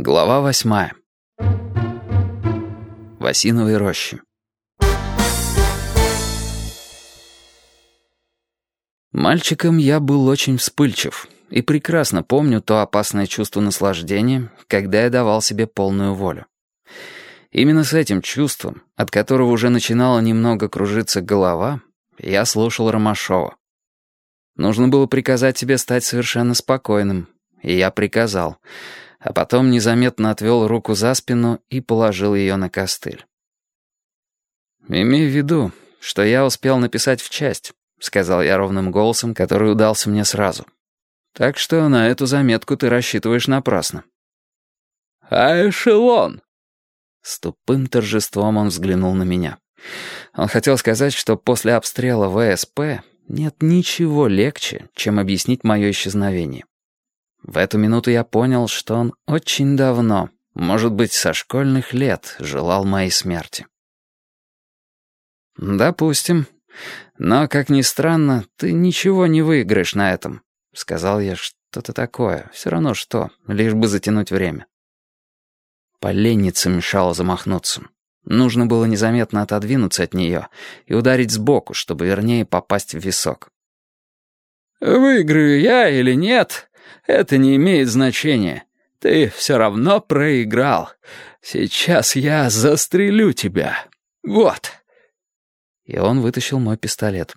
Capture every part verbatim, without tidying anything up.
Глава восьмая. В осиновой роще. Мальчиком я был очень вспыльчив и прекрасно помню то опасное чувство наслаждения, когда я давал себе полную волю. Именно с этим чувством, от которого уже начинала немного кружиться голова, я слушал Ромашова. Нужно было приказать себе стать совершенно спокойным, и я приказал, а потом незаметно отвел руку за спину и положил ее на костыль. «Имей в виду, что я успел написать в часть», — сказал я ровным голосом, который удался мне сразу. «Так что на эту заметку ты рассчитываешь напрасно». «А эшелон?» С тупым торжеством он взглянул на меня. Он хотел сказать, что после обстрела вэ эс пэ нет ничего легче, чем объяснить мое исчезновение. В эту минуту я понял, что он очень давно, может быть, со школьных лет, желал моей смерти. «Допустим. Но, как ни странно, ты ничего не выиграешь на этом», — сказал я что-то такое, все равно что, лишь бы затянуть время. Поленница мешала замахнуться. Нужно было незаметно отодвинуться от нее и ударить сбоку, чтобы вернее попасть в висок. «Выиграю я или нет, это не имеет значения. Ты все равно проиграл. Сейчас я застрелю тебя. Вот». И он вытащил мой пистолет.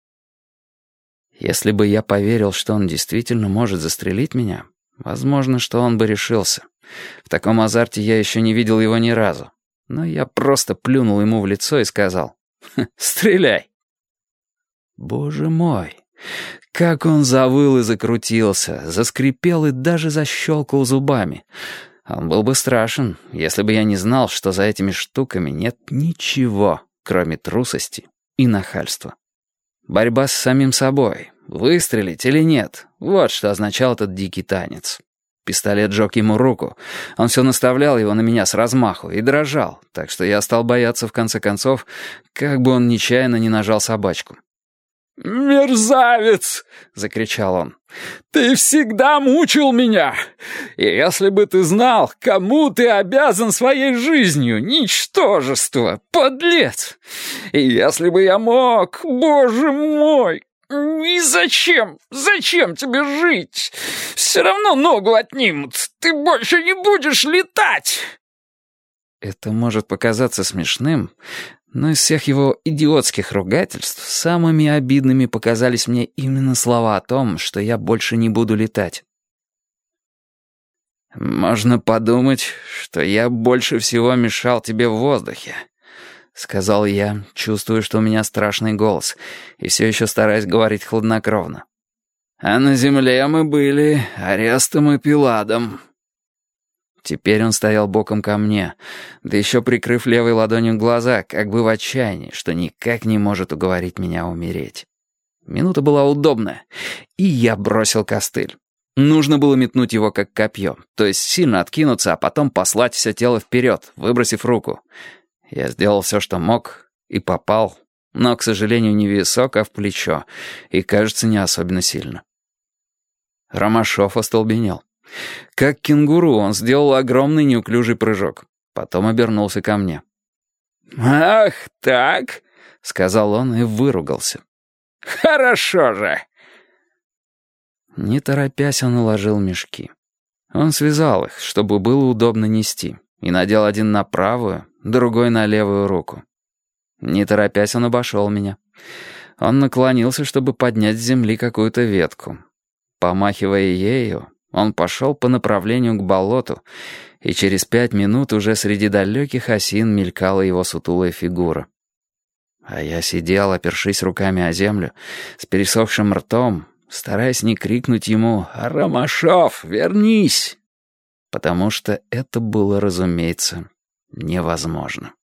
Если бы я поверил, что он действительно может застрелить меня, возможно, что он бы решился. В таком азарте я еще не видел его ни разу. Но я просто плюнул ему в лицо и сказал: «Стреляй!» Боже мой! Как он завыл и закрутился, заскрипел и даже защелкал зубами. Он был бы страшен, если бы я не знал, что за этими штуками нет ничего, кроме трусости и нахальства. Борьба с самим собой, выстрелить или нет, вот что означал этот дикий танец. Пистолет жёг ему руку, он все наставлял его на меня с размаху и дрожал, так что я стал бояться в конце концов, как бы он нечаянно не нажал собачку. «Мерзавец!» — закричал он. «Ты всегда мучил меня! И если бы ты знал, кому ты обязан своей жизнью, ничтожество, подлец! И если бы я мог, боже мой! И зачем? Зачем тебе жить? Все равно ногу отнимут, ты больше не будешь летать!» Это может показаться смешным, но из всех его идиотских ругательств самыми обидными показались мне именно слова о том, что я больше не буду летать. «Можно подумать, что я больше всего мешал тебе в воздухе», — сказал я, чувствуя, что у меня страшный голос, и все еще стараясь говорить хладнокровно. «А на земле мы были Арестом и Пиладом». Теперь он стоял боком ко мне, да еще прикрыв левой ладонью глаза, как бы в отчаянии, что никак не может уговорить меня умереть. Минута была удобная, и я бросил костыль. Нужно было метнуть его как копье, то есть сильно откинуться, а потом послать все тело вперед, выбросив руку. Я сделал все, что мог, и попал, но, к сожалению, не в висок, а в плечо, и, кажется, не особенно сильно. Ромашов остолбенел. Как кенгуру он сделал огромный неуклюжий прыжок. Потом обернулся ко мне. «Ах, так?» — сказал он и выругался. «Хорошо же!» Не торопясь, он уложил мешки. Он связал их, чтобы было удобно нести, и надел один на правую, другой на левую руку. Не торопясь, он обошел меня. Он наклонился, чтобы поднять с земли какую-то ветку. Помахивая ею, он пошел по направлению к болоту, и через пять минут уже среди далеких осин мелькала его сутулая фигура. А я сидел, опершись руками о землю, с пересохшим ртом, стараясь не крикнуть ему «Ромашов, вернись!», потому что это было, разумеется, невозможно.